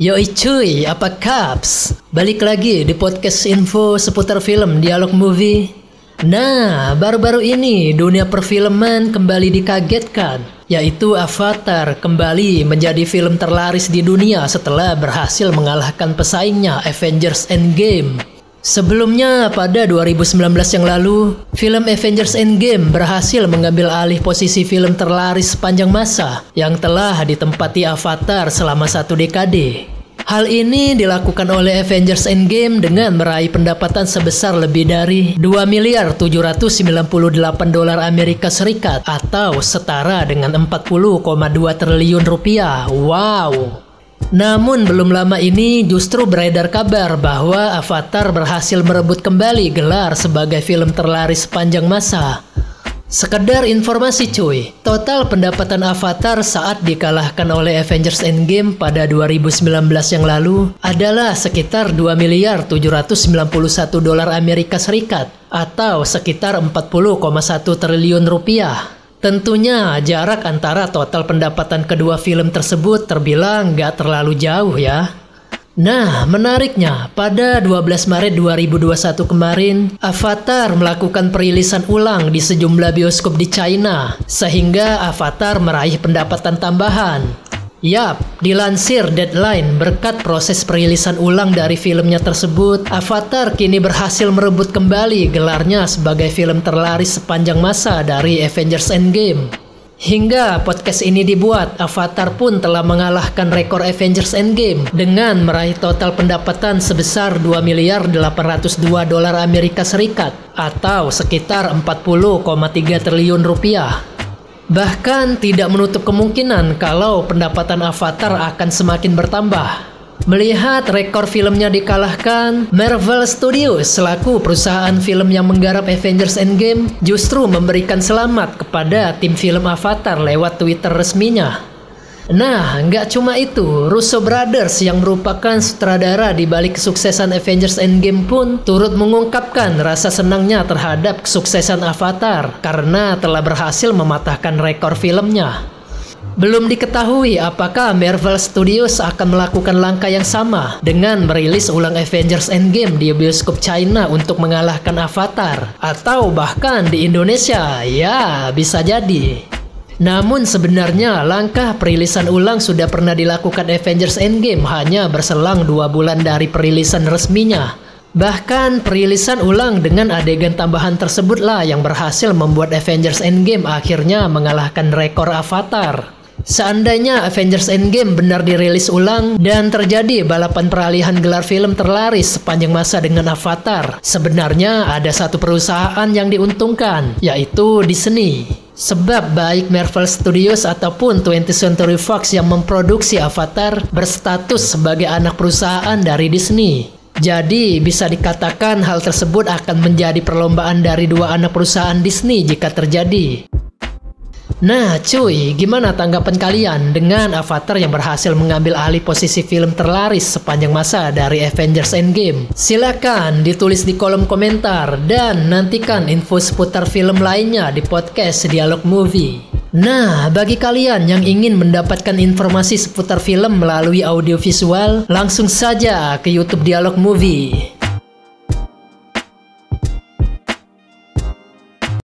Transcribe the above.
Yoi cuy, apa kaps? Balik lagi di podcast info seputar film Dialog Movie. Nah, baru-baru ini dunia perfilman kembali dikagetkan, yaitu Avatar kembali menjadi film terlaris di dunia setelah berhasil mengalahkan pesaingnya Avengers Endgame. Sebelumnya pada 2019 yang lalu, film Avengers Endgame berhasil mengambil alih posisi film terlaris sepanjang masa yang telah ditempati Avatar selama 1 dekade. Hal ini dilakukan oleh Avengers Endgame dengan meraih pendapatan sebesar lebih dari 2.798 dolar Amerika Serikat atau setara dengan 40,2 triliun rupiah. Wow! Namun belum lama ini justru beredar kabar bahwa Avatar berhasil merebut kembali gelar sebagai film terlaris sepanjang masa. Sekedar informasi cuy, total pendapatan Avatar saat dikalahkan oleh Avengers Endgame pada 2019 yang lalu adalah sekitar 2.791 dolar Amerika Serikat atau sekitar 40,1 triliun rupiah. Tentunya jarak antara total pendapatan kedua film tersebut terbilang gak terlalu jauh ya. Nah, menariknya, pada 12 Maret 2021 kemarin, Avatar melakukan perilisan ulang di sejumlah bioskop di China, sehingga Avatar meraih pendapatan tambahan. Yap, dilansir Deadline, berkat proses perilisan ulang dari filmnya tersebut, Avatar kini berhasil merebut kembali gelarnya sebagai film terlaris sepanjang masa dari Avengers Endgame. Hingga podcast ini dibuat, Avatar pun telah mengalahkan rekor Avengers Endgame dengan meraih total pendapatan sebesar 2.802 dolar Amerika Serikat atau sekitar 40,3 triliun rupiah. Bahkan tidak menutup kemungkinan kalau pendapatan Avatar akan semakin bertambah. Melihat rekor filmnya dikalahkan, Marvel Studios selaku perusahaan film yang menggarap Avengers Endgame justru memberikan selamat kepada tim film Avatar lewat Twitter resminya. Nah, nggak cuma itu, Russo Brothers yang merupakan sutradara di balik kesuksesan Avengers Endgame pun turut mengungkapkan rasa senangnya terhadap kesuksesan Avatar karena telah berhasil mematahkan rekor filmnya. Belum diketahui apakah Marvel Studios akan melakukan langkah yang sama dengan merilis ulang Avengers Endgame di bioskop China untuk mengalahkan Avatar, atau bahkan di Indonesia, ya bisa jadi. Namun sebenarnya langkah perilisan ulang sudah pernah dilakukan Avengers Endgame hanya berselang 2 bulan dari perilisan resminya. Bahkan perilisan ulang dengan adegan tambahan tersebutlah yang berhasil membuat Avengers Endgame akhirnya mengalahkan rekor Avatar. Seandainya Avengers Endgame benar dirilis ulang dan terjadi balapan peralihan gelar film terlaris sepanjang masa dengan Avatar, sebenarnya ada satu perusahaan yang diuntungkan, yaitu Disney. Sebab baik Marvel Studios ataupun 20th Century Fox yang memproduksi Avatar berstatus sebagai anak perusahaan dari Disney. Jadi bisa dikatakan hal tersebut akan menjadi perlombaan dari dua anak perusahaan Disney jika terjadi. Nah cuy, gimana tanggapan kalian dengan Avatar yang berhasil mengambil alih posisi film terlaris sepanjang masa dari Avengers Endgame? Silakan ditulis di kolom komentar dan nantikan info seputar film lainnya di podcast Dialog Movie. Nah, bagi kalian yang ingin mendapatkan informasi seputar film melalui audiovisual, langsung saja ke YouTube Dialog Movie.